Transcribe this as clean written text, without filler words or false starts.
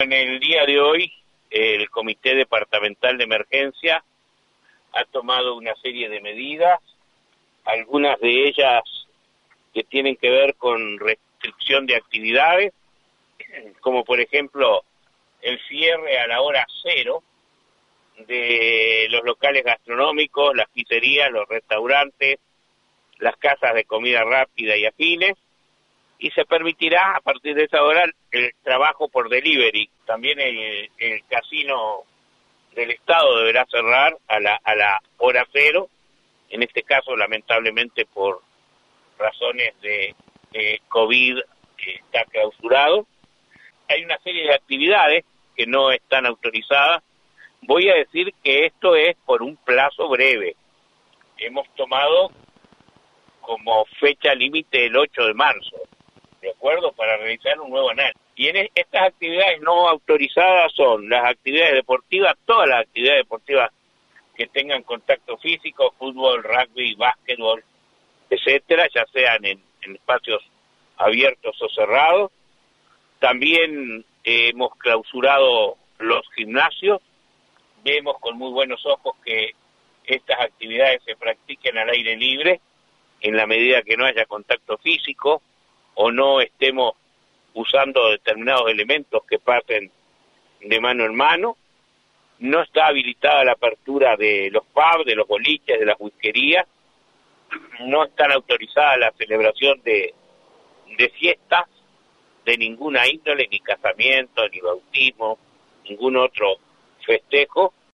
En el día de hoy, el Comité Departamental de Emergencia ha tomado una serie de medidas, algunas de ellas que tienen que ver con restricción de actividades, como por ejemplo el cierre a la hora cero de los locales gastronómicos, las pizzerías, los restaurantes, las casas de comida rápida y afines, y se permitirá a partir de esa hora el trabajo por delivery. También el casino del Estado deberá cerrar a la hora cero, en este caso lamentablemente por razones de COVID está clausurado. Hay una serie de actividades que no están autorizadas. Voy a decir que esto es por un plazo breve. Hemos tomado como fecha límite el 8 de marzo, ¿de acuerdo? Para realizar un nuevo análisis. Y en estas actividades no autorizadas son las actividades deportivas, todas las actividades deportivas que tengan contacto físico, fútbol, rugby, básquetbol, etcétera, ya sean en espacios abiertos o cerrados. También hemos clausurado los gimnasios. Vemos con muy buenos ojos que estas actividades se practiquen al aire libre, en la medida que no haya contacto físico o no estemos usando determinados elementos que pasen de mano en mano. No está habilitada la apertura de los pubs, de los boliches, de las whiskerías. No están autorizadas la celebración de fiestas de ninguna índole, ni casamiento, ni bautismo, ningún otro festejo.